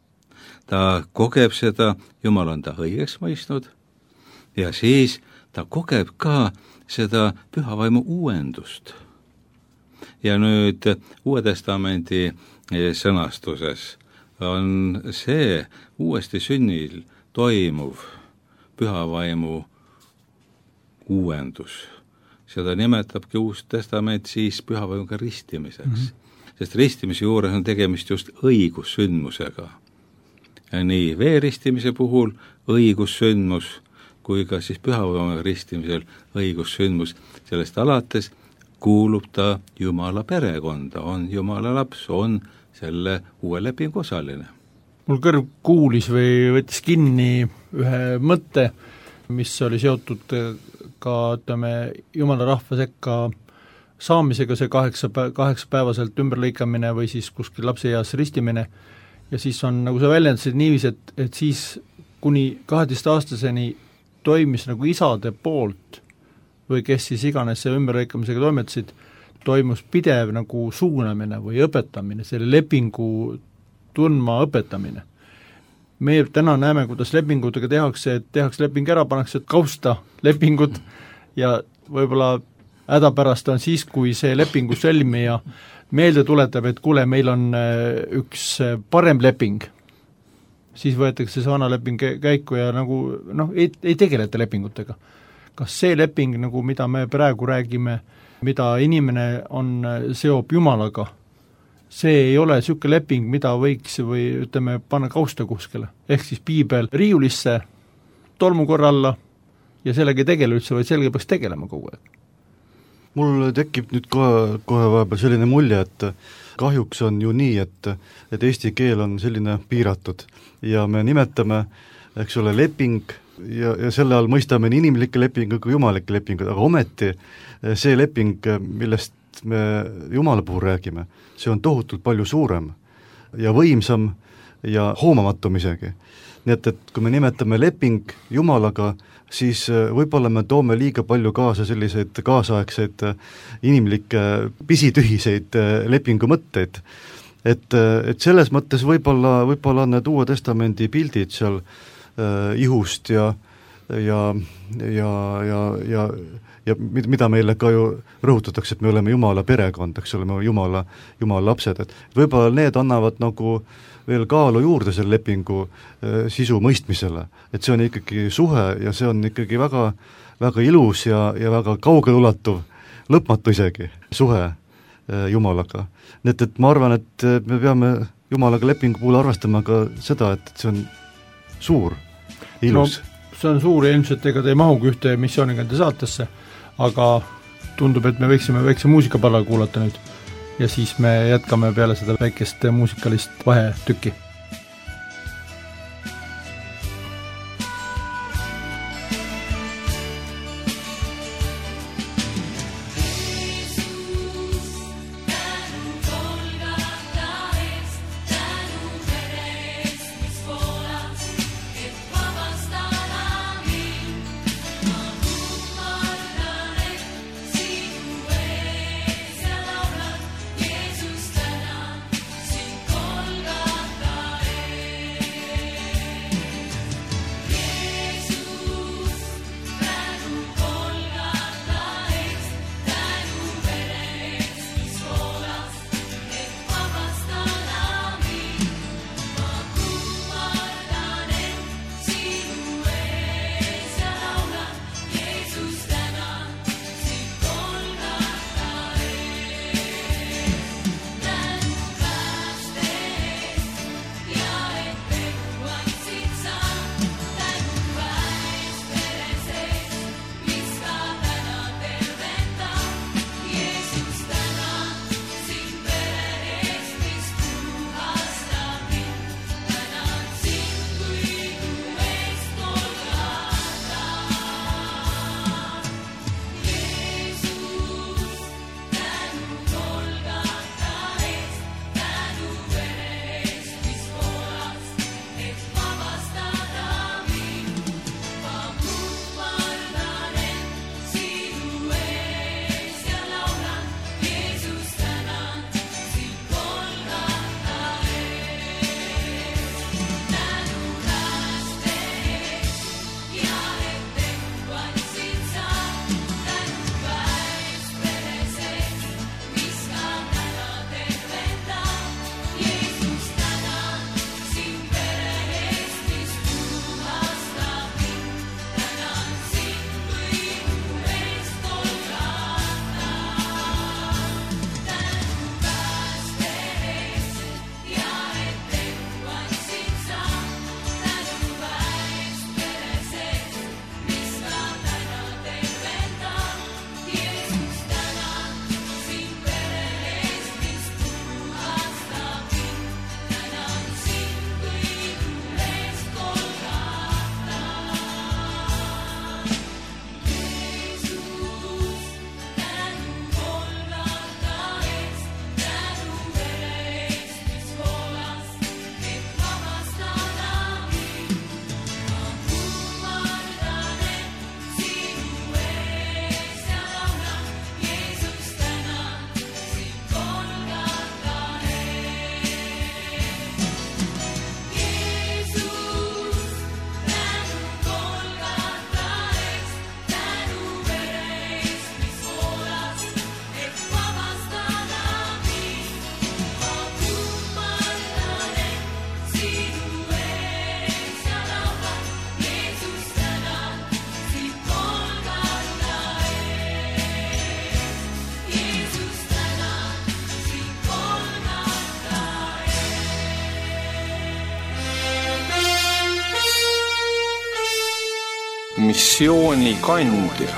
ta kogeb seda, Jumal on ta õigeks mõistnud, ja siis ta kogeb ka seda pühavaimu uuendust. Ja nüüd Uue Testamendi sõnastuses on see uuesti sünnil toimuv pühavaimu uuendus. Seda nimetabki Uus Testament siis pühavaimuga ristimiseks. Mm-hmm. Sest ristimise juures on tegemist just õigussündmusega. Ja nii veeristimise puhul õigussündmus, kui ka siis pühavaimuga ristimisel õigussündmus. Sellest alates kuulub ta Jumala perekonda, on Jumala laps, on selle uue lepingu osaline. Mul kõrv kuulis või võttis kinni ühe mõtte, mis oli seotud ka, ütleme, Jumala rahva sekka saamisega, see kaheksa, kaheksa päevaselt ümberlõikamine või siis kuskil lapse eas ristimine, ja siis on, nagu sa väljendasid niiviisi, et, et siis kuni kaheteistaastaseni toimis nagu isade poolt või kes siis iganes see ümberlõikamisega toimetasid, toimus pidev nagu suunamine või õpetamine, selle lepingu tundma õpetamine. Me täna näeme, kuidas lepingutega tehakse, et tehakse leping ära, pannakse kausta lepingut ja võib-olla hädapärast on siis, kui see lepingu sõlmija meelde tuletab, et kuule, meil on üks parem leping, siis võetakse see vana leping käiku ja nagu noh, ei, ei tegeleta lepingutega. Kas see leping, nagu mida me praegu räägime, mida inimene on, seob Jumalaga, see ei ole niisugune leping, mida võiks või ütleme, panna kausta kuskile. Ehk siis piibel riiulisse, tolmukorra alla ja sellega ei tegele üldse, vaid sellega peaks tegelema kogu aeg. Mul tekib nüüd kohe, kohe vahepeal selline mulje, et kahjuks on ju nii, et, et eesti keel on selline piiratud ja me nimetame, eks ole, leping ja, ja selle all mõistame nii inimlikke lepingu kui jumalikke lepingud, aga ometi see leping, millest me Jumala puhul räägime, see on tohutult palju suurem ja võimsam ja hoomamatum isegi. Nii et, et kui me nimetame leping Jumalaga, siis võib-olla me toome liiga palju kaasa selliseid kaasaegseid inimlikke pisitühiseid lepingumõtteid. Et, et selles mõttes võib-olla, võib-olla need Uue Testamendi pildid seal äh, ihust ja, ja, ja, ja, ja, ja mida meile ka ju rõhutatakse, et me oleme Jumala perekond, eks ole, me oleme Jumala, Jumala lapsed, et võib-olla need annavad nagu veel kaalu juurde selle lepingu äh, sisu mõistmisele, et see on ikkagi suhe ja see on ikkagi väga, väga ilus ja, ja väga kaugeleulatuv, lõpmatu isegi, suhe äh, Jumalaga. Nii et, et ma arvan, et me peame jumalaga lepingu puhul arvestama ka seda, et see on suur, ilus no,. See on suur ja ilmselt ega te ei mahugi ühte missioonigande saatesse, aga tundub, et me võiksime väikse muusikapalla kuulata nüüd ja siis me jätkame peale seda väikest muusikalist vahetükki. missioonikandja.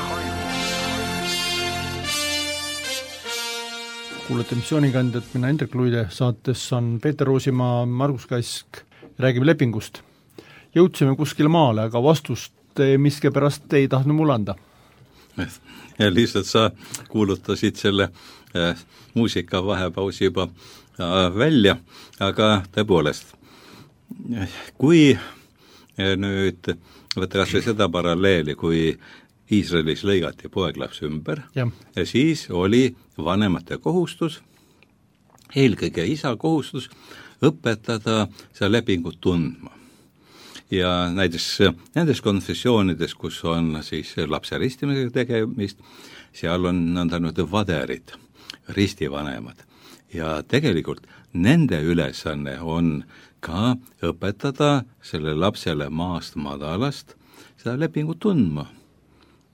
Kuulete missioonikandjat, mina Indrek Luide, saates on Peeter Roosimaa, Margus Kask, räägime lepingust. Jõudsime kuskile maale, aga vastust miskepärast ei tahtnud mulle anda. Ja lihtsalt sa kuulutasid selle äh, muusika vahepausi juba äh, välja, aga tõepoolest, kui äh, nüüd võtta kas või seda paralleeli, kui Iisraelis lõigati poeglaps ümber ja. ja siis oli vanemate kohustus, eelkõige isa kohustus õpetada seda lepingut tundma. Ja näiteks nendes konfessioonides, kus on siis lapse ristimisega tegemist, seal on nõndanud vaderid, ristivanemad. Ja tegelikult nende ülesanne on ka õpetada selle lapsele maast madalast seda lepingut tundma.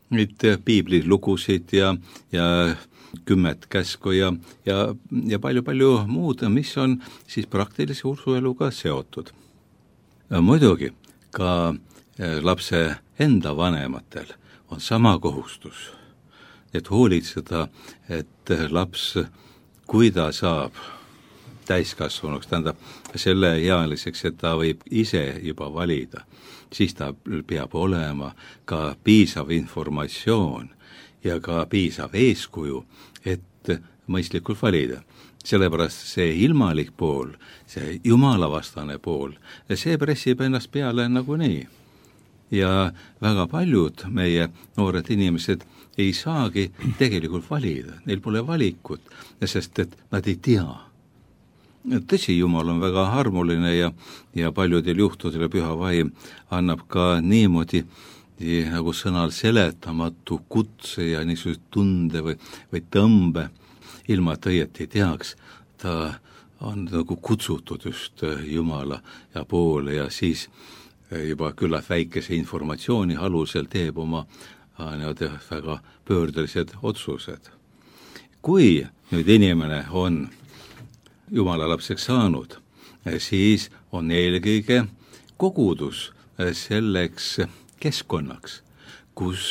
neid piiblilugusid ja, ja kümmet käsku ja, ja, ja palju-palju muud, mis on siis praktilise usueluga seotud. Muidugi ka lapse enda vanematel on sama kohustus, et hoolitseda, et laps, kui ta saab täiskasvanuks, tähendab selle ealiseks, et ta võib ise juba valida, siis ta peab olema ka piisav informatsioon ja ka piisav eeskuju, et mõistlikult valida. Sellepärast see ilmalik pool, see jumalavastane pool, see pressib ennast peale nagunii. Ja väga paljud meie noored inimesed ei saagi tegelikult valida, neil pole valikut, sest et nad ei tea. Tõsi, Jumal on väga armuline ja, ja paljudel juhtudel püha vaim annab ka niimoodi nagu sõnal seletamatu kutse ja niisuguse tunde või, või tõmbe, ilma et õieti teaks, ta on nagu kutsutud just Jumala ja poole ja siis juba küllalt väikese informatsiooni alusel teeb oma niimoodi väga pöördelised otsused. Kui nüüd inimene on Jumala lapseks saanud, siis on eelkõige kogudus selleks keskkonnaks, kus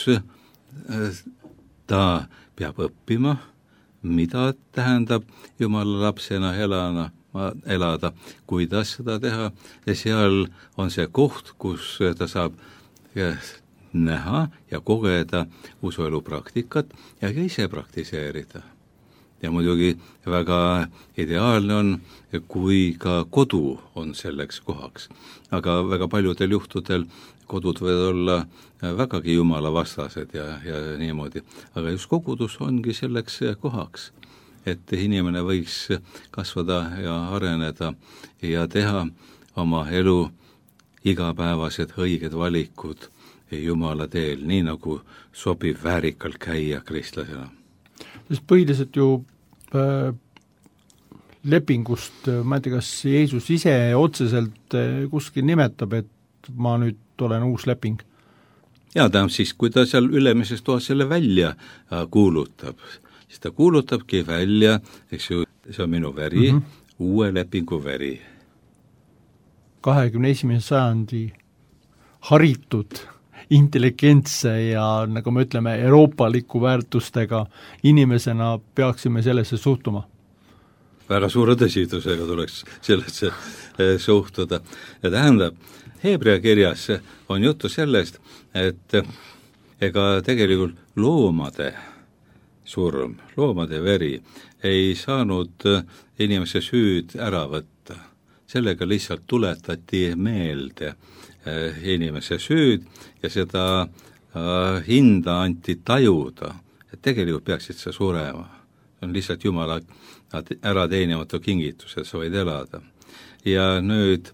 ta peab õppima, mida tähendab Jumala lapsena elana, elada, kuidas seda teha, ja seal on see koht, kus ta saab näha ja kogeda usuelu praktikat ja ka ise praktiseerida. Ja muidugi väga ideaalne on, kui ka kodu on selleks kohaks. Aga väga paljudel juhtudel kodud võivad olla vägagi Jumala vastased ja, ja niimoodi. Aga just kogudus ongi selleks kohaks, et inimene võiks kasvada ja areneda ja teha oma elu igapäevased õiged valikud Jumala teel, nii nagu sobib väärikalt käia kristlasena. Sest põhiliselt ju äh, lepingust, ma ei tea, kas Jeesus ise otseselt kuskil nimetab, et ma nüüd olen uus leping? Ja ta siis, kui ta seal ülemises toas selle välja kuulutab, siis ta kuulutabki välja, eks ju, see on minu veri, mm -hmm. uue lepingu veri. kahekümne esimese sajandi haritud, intelligentse ja nagu me ütleme, euroopaliku väärtustega inimesena peaksime sellesse suhtuma. Väga suure tõsidusega tuleks sellesse suhtuda. Ja tähendab, Heebrea kirjas on juttu sellest, et ega tegelikult loomade surm, loomade veri ei saanud inimese süüd ära võtta. Sellega lihtsalt tuletati meelde inimese süüd ja seda hinda anti tajuda, et tegelikult peaksid sa surema. See on lihtsalt Jumala ära teenimatu kingitus, et sa võid elada. Ja nüüd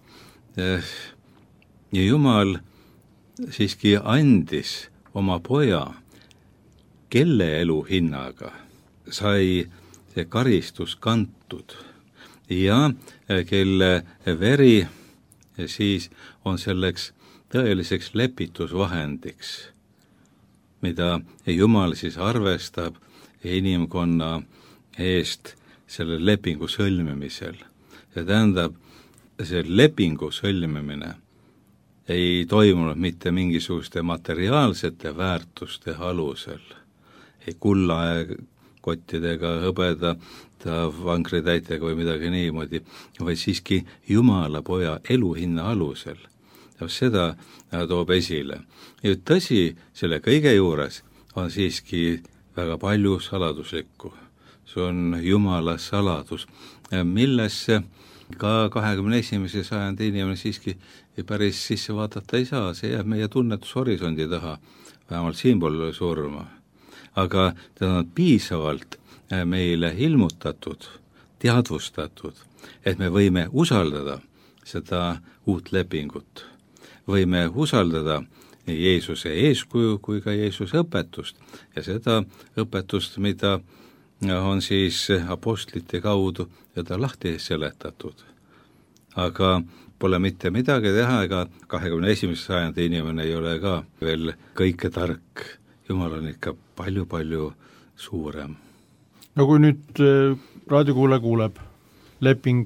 ja Jumal siiski andis oma poja, kelle elu hinnaga sai see karistus kantud ja kelle veri siis on selleks tõeliseks lepitusvahendiks, mida Jumal siis arvestab inimkonna eest selle lepingu sõlmimisel. Ja tähendab, see lepingu sõlmimine ei toimunud mitte mingisuguste materiaalsete väärtuste alusel, ei kullakottidega, hõbeda, vankritäitega või midagi niimoodi, vaid siiski Jumala poja eluhinna alusel. Ja seda toob esile. Ja tõsi, selle kõige juures on siiski väga palju saladuslikku. See on Jumala saladus, millesse ka kahekümne esimese sajandi inimene siiski päris sisse vaadata ei saa, see jääb meie tunnetushorisondi taha, vähemalt siinpool surma. Aga ta on piisavalt meile ilmutatud, teadvustatud, et me võime usaldada seda uut lepingut. Võime usaldada nii Jeesuse eeskuju kui ka Jeesuse õpetust ja seda õpetust, mida on siis apostlite kaudu ja ta lahti seletatud. Aga pole mitte midagi teha, ega kahekümne esimese sajandi inimene ei ole ka veel kõike tark Jumal on ikka palju-palju suurem. no kui nüüd raadiokuulaja kuuleb leping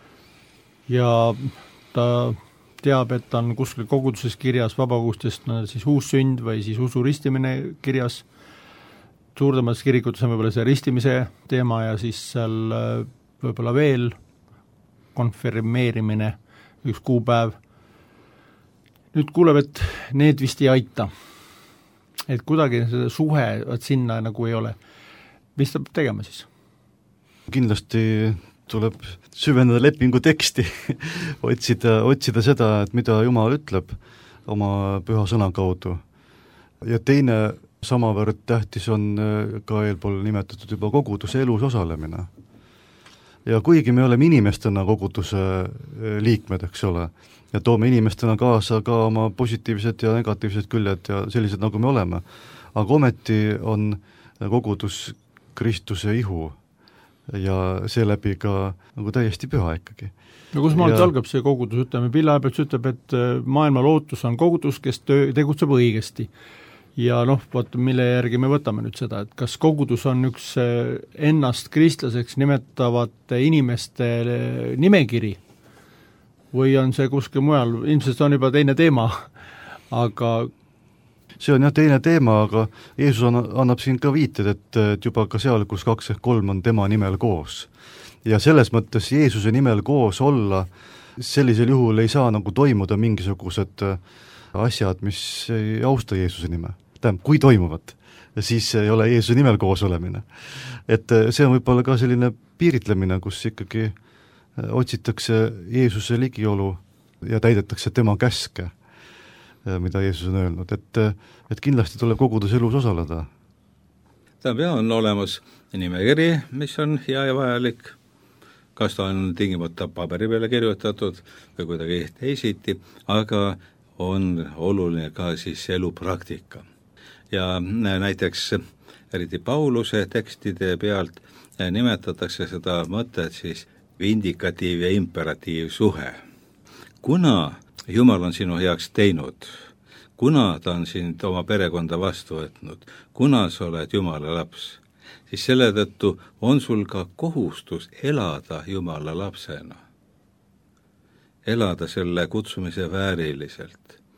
ja ta teab, et ta on kuskil koguduses kirjas vabakogudustest no, siis uussünd või siis usu ristimine kirjas, suuremates kirikutes on võib-olla see ristimise teema ja siis seal võib-olla veel konfirmeerimine, üks kuupäev. Nüüd kuuleb, et need vist ei aita. Et kuidagi seda suhe et sinna nagu ei ole. Mis ta peab tegema siis? Kindlasti tuleb süveneda lepingu teksti, otsida, otsida seda, et mida Jumal ütleb oma püha sõna kaudu. Ja teine samavõrd tähtis on ka eelpool nimetatud juba koguduse elus osalemine. Ja kuigi me oleme inimestena koguduse liikmed, eks ole, ja toome inimestena kaasa ka oma positiivsed ja negatiivsed küljed ja sellised, nagu me oleme, aga ometi on kogudus Kristuse ihu ja seeläbi ka nagu täiesti püha ikkagi. No kus maalt ja... algab see kogudus, ütleme, Pille Aabets ütleb, et maailma lootus on kogudus, kes töö, tegutseb õigesti. Ja noh, vaat, mille järgi me võtame nüüd seda, et kas kogudus on üks ennast kristlaseks nimetavate inimeste nimekiri või on see kuskil mujal, ilmselt on juba teine teema, aga see on jah teine teema, aga Jeesus annab siin ka viited, et, et juba ka seal, kus kaks ehk kolm on tema nimel koos. Ja selles mõttes Jeesuse nimel koos olla, sellisel juhul ei saa nagu toimuda mingisugused asjad, mis ei austa Jeesuse nime. Tähendab, kui toimuvad, siis ei ole Jeesuse nimel koos olemine. Et see on võib-olla ka selline piiritlemine, kus ikkagi otsitakse Jeesuse ligiolu ja täidetakse tema käske, mida Jeesus on öelnud, et, et kindlasti tuleb kogudus elus osaleda. Tähendab, jah, on olemas nimekiri, mis on hea ja vajalik, kas ta on tingimata paberi peale kirjutatud või kuidagi teisiti, aga on oluline ka siis elupraktika. Ja näiteks eriti Pauluse tekstide pealt nimetatakse seda mõtet siis vindikatiiv ja imperatiiv suhe. Kuna Jumal on sinu heaks teinud, kuna ta on sind oma perekonda vastu võtnud, kuna sa oled Jumala laps, siis selle tõttu on sul ka kohustus elada Jumala lapsena. Elada selle kutsumise vääriliselt,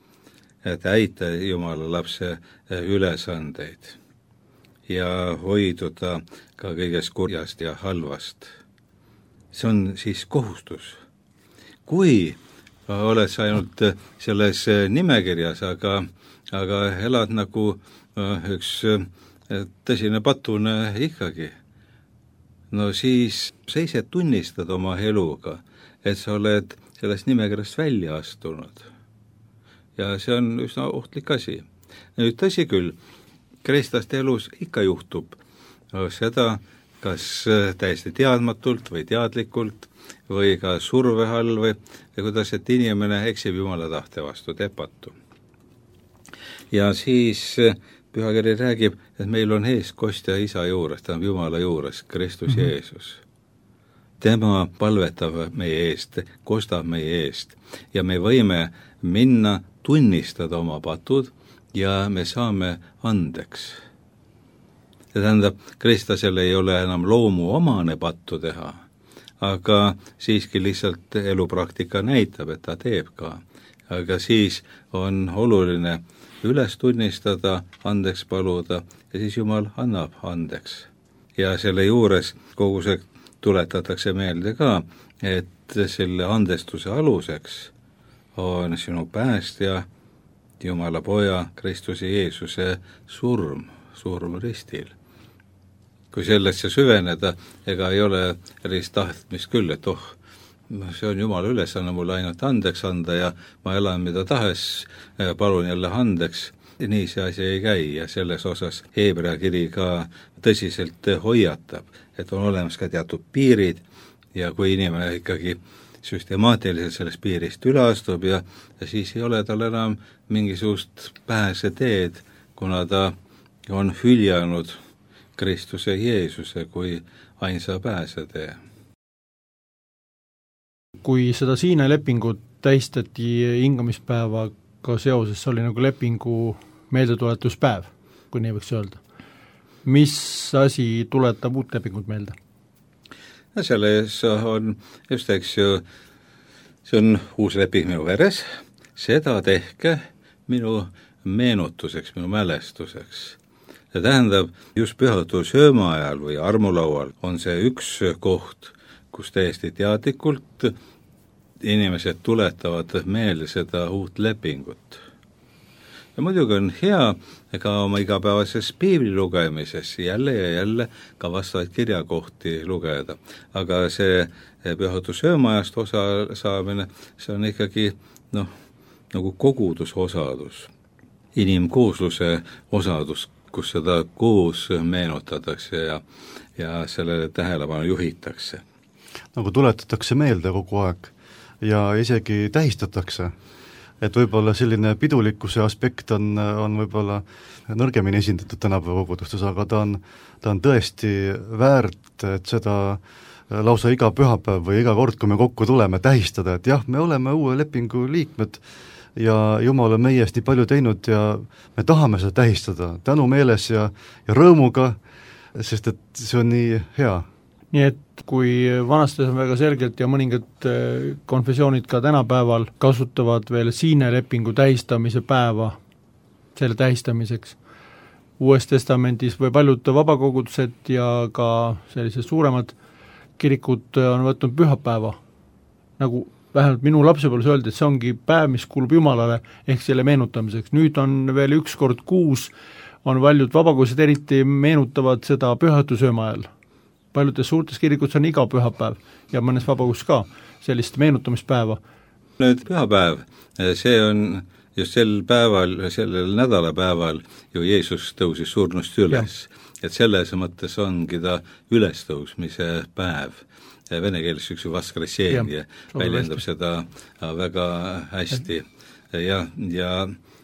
täita Jumala lapse ülesandeid ja hoiduda ka kõigest kurjast ja halvast. See on siis kohustus. Kui oled sa ainult selles nimekirjas, aga, aga elad nagu üks tõsine patune ikkagi, no siis sa ise tunnistad oma eluga, et sa oled sellest nimekirjast välja astunud. Ja see on üsna ohtlik asi. Nüüd tõsi küll, kristlaste elus ikka juhtub seda, kas täiesti teadmatult või teadlikult või ka surve all või kuidas, et inimene eksib Jumala tahte vastu, teeb pattu. Ja siis Pühakiri räägib, et meil on eestkostja isa juures, ta on Jumala juures, Kristus mm-hmm. Jeesus. Tema palvetab meie eest, kostab meie eest ja me võime minna tunnistada oma patud ja me saame andeks. See tähendab, kristlasel ei ole enam loomu omane pattu teha, aga siiski lihtsalt elupraktika näitab, et ta teeb ka. Aga siis on oluline üles tunnistada, andeks paluda ja siis Jumal annab andeks. Ja selle juures kogu see tuletatakse meelde ka, et selle andestuse aluseks on sinu päästja, Jumala poja, Kristuse Jeesuse surm, surm ristil. Kui sellesse süveneda, ega ei ole erist tahtmist küll, et oh, see on Jumala ülesanne mulle ainult andeks anda ja ma elan mida tahes, palun jälle andeks. Nii see asi ei käi ja selles osas Heebrea kiri ka tõsiselt hoiatab, et on olemas ka teatud piirid ja kui inimene ikkagi süstemaatiliselt sellest piirist üle astub ja, ja siis ei ole tal enam mingisugust pääseteed, kuna ta on hüljanud Kristuse Jeesuse kui ainsa pääsetee. Kui seda Siina lepingut tähistati hingamispäevaga seoses, see oli nagu lepingu meeldetuletuspäev. kui nii võiks öelda. Mis asi tuletab uut lepingut meelde? Ja selles on just, eks ju, see on uus leping minu veres, seda tehke minu meenutuseks, minu mälestuseks. See tähendab, just pühadussööma ajal või armulaual on see üks koht, kus täiesti teadlikult inimesed tuletavad meelde seda uut lepingut. Ja muidugi on hea ka oma igapäevases piibli lugemises jälle ja jälle ka vastavaid kirjakohti lugeda. Aga see pühadussöömaajast osa saamine, see on ikkagi noh, nagu kogudusosadus, inimkoosluse osadus, kus seda koos meenutatakse ja, ja sellele tähelepanu juhitakse. Nagu tuletatakse meelde kogu aeg ja isegi tähistatakse. Et võib-olla selline pidulikkuse aspekt on, on võib-olla nõrgemini esindatud tänapäeva kogudustes, aga ta on, ta on tõesti väärt, et seda lausa iga pühapäev või iga kord, kui me kokku tuleme, tähistada, et jah, me oleme uue lepingu liikmed ja Jumal on meie eest nii palju teinud ja me tahame seda tähistada tänumeeles ja, ja rõõmuga, sest et see on nii hea. Nii et kui vanasti on väga selgelt ja mõningad konfessioonid ka tänapäeval kasutavad veel siine lepingu tähistamise päeva selle tähistamiseks. Uues testamendis või paljud vabakogudused ja ka sellised suuremad kirikud on võtnud pühapäeva. Nagu vähemalt minu lapsepõlves öeldi, et see ongi päev, mis kuulub Jumalale ehk selle meenutamiseks. Nüüd on veel üks kord kuus, on paljud vabakogudused eriti meenutavad seda pühadussööma ajal. Paljudes suurtes kirikuts on iga pühapäev ja mõnes vabakus ka sellist meenutamispäeva. Nüüd pühapäev, see on just sel päeval, sellel nädalapäeval ju Jeesus tõusis surnust üles. Ja. Et selles mõttes ongi ta ülestõusmise päev. Vene keeles üks vaskresseen ja väljendab seda väga hästi. Ja, ja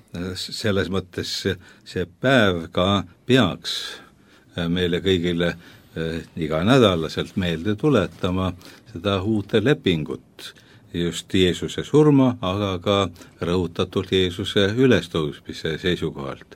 selles mõttes see päev ka peaks meile kõigile iga nädalaselt meelde tuletama seda uute lepingut, just Jeesuse surma, aga ka rõhutatult Jeesuse ülestõusmise seisukohalt.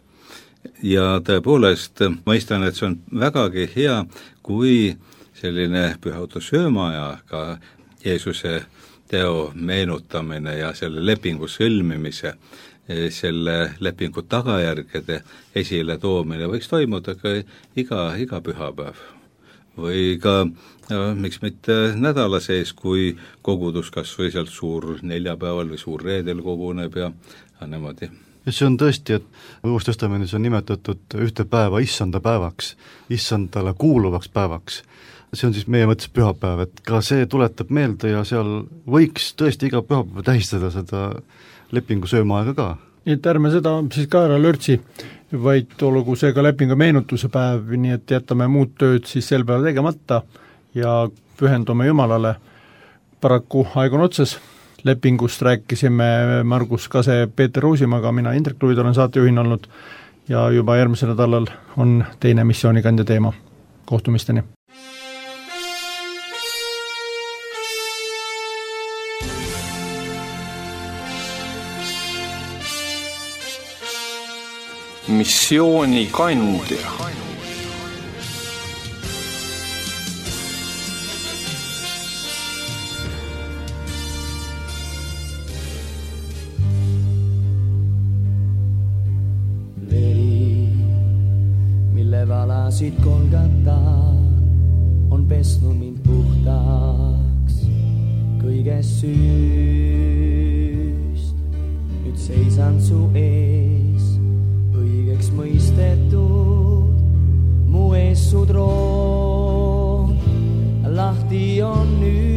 Ja tõepoolest mõistan, et see on vägagi hea, kui selline pühadussöömaajaga Jeesuse teo meenutamine ja selle lepingu sõlmimise, selle lepingu tagajärgede esile toomine võiks toimuda ka iga, iga pühapäev. Või ka, miks mitte nädala sees, kui kogudus kas või sealt suur neljapäeval või suur reedel koguneb ja niimoodi. Ja see on tõesti, et Uues Testamendis on nimetatud ühte päeva issanda päevaks, issandale kuuluvaks päevaks. See on siis meie mõttes pühapäev, et ka see tuletab meelde ja seal võiks tõesti iga pühapäev tähistada seda lepingu söömaaega ka. Nii et ärme seda siis ka ära lörtsi, vaid olgu see ka lepingu meenutuse päev, nii et jätame muud tööd siis sel päeval tegemata ja pühendume Jumalale. Paraku aeg on otsas. Lepingust rääkisime Margus Kase, Peeter Ruusimaga, mina Indrek Luid olen saatejuhin olnud ja juba järgmisel nädalal on teine missioonikandja teema. Kohtumisteni! Missioonikandja. Veri, mille valasid Golgatal, on pesnud mind puhtaks kõigest süüst. Nüüd seisan su ees, õigeks mõistetud, mu ees su troon, lahti on nüüd.